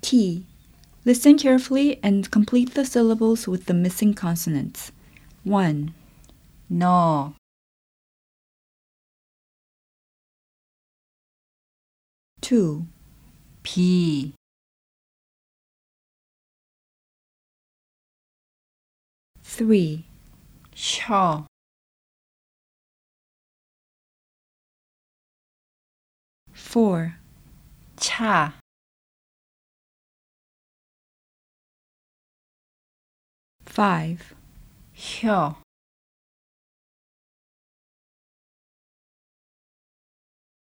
T. Listen carefully and complete the syllables with the missing consonants. 1. 너, 2. 비, 3. 쉬어, 4. 차, 5. 혀,